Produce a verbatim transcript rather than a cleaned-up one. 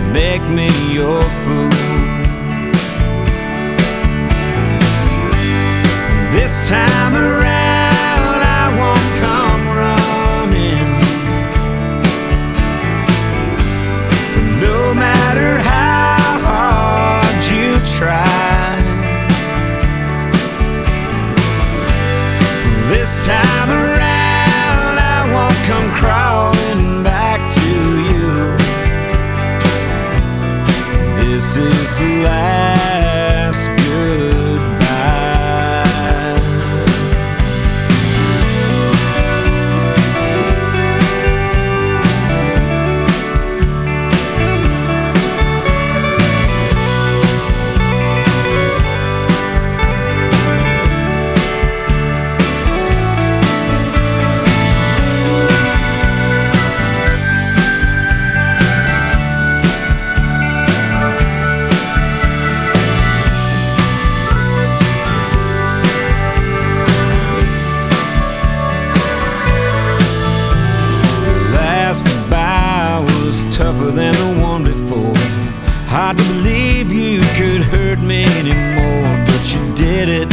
make me your fool. This time around I won't come running, no matter how hard you try. This time around I won't come crawling back to you. This is the last goodbye. Tougher than the one before. Hard to believe you could hurt me anymore, but you did it